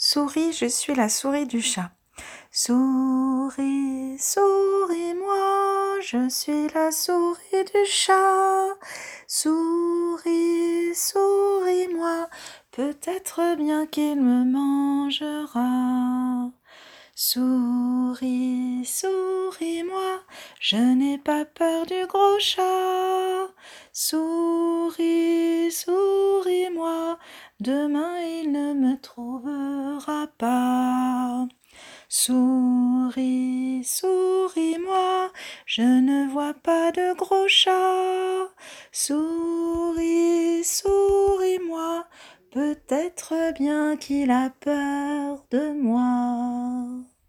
Souris, je suis la souris du chat. Souris, souris-moi, je suis la souris du chat. Souris, souris-moi, peut-être bien qu'il me mangera. Souris, souris-moi, je n'ai pas peur du gros chat. Souris, souris-moi, demain il ne me trouvera pas. Souris, souris-moi, je ne vois pas de gros chat. Souris, souris-moi, peut-être bien qu'il a peur de moi.